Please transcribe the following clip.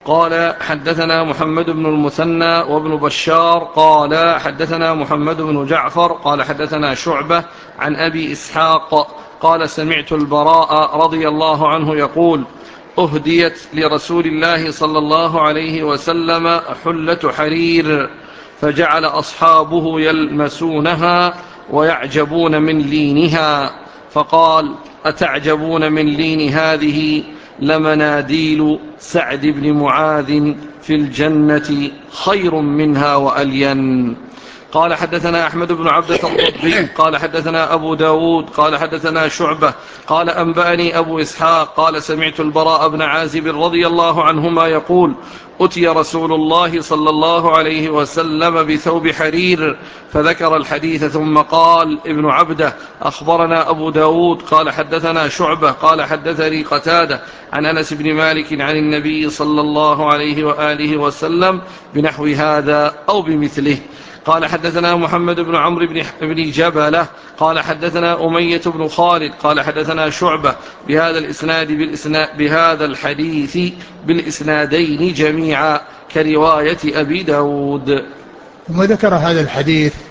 قال حدثنا محمد بن المثنى وابن بشار قال حدثنا محمد بن جعفر قال حدثنا شعبة عن أبي إسحاق قال سمعت البراء رضي الله عنه يقول أهديت لرسول الله صلى الله عليه وسلم حلة حرير فجعل أصحابه يلمسونها ويعجبون من لينها، فقال أتعجبون من لين هذه؟ لمناديل سعد بن معاذ في الجنة خير منها وألين. قال حدثنا أحمد بن عبدة الضبي قال حدثنا أبو داود قال حدثنا شعبة قال أنبأني أبو إسحاق قال سمعت البراء بن عازب رضي الله عنهما يقول أتي رسول الله صلى الله عليه وسلم بثوب حرير فذكر الحديث ثم قال ابن عبده أخبرنا أبو داود قال حدثنا شعبة قال حدثني قتادة عن أنس بن مالك عن النبي صلى الله عليه وآله وسلم بنحو هذا أو بمثله. قال حدثنا محمد بن عمرو بن جبلة قال حدثنا أمية بن خالد قال حدثنا شعبة بهذا الحديث بالإسنادين جميعا كرواية أبي داود. ثم ذكر هذا الحديث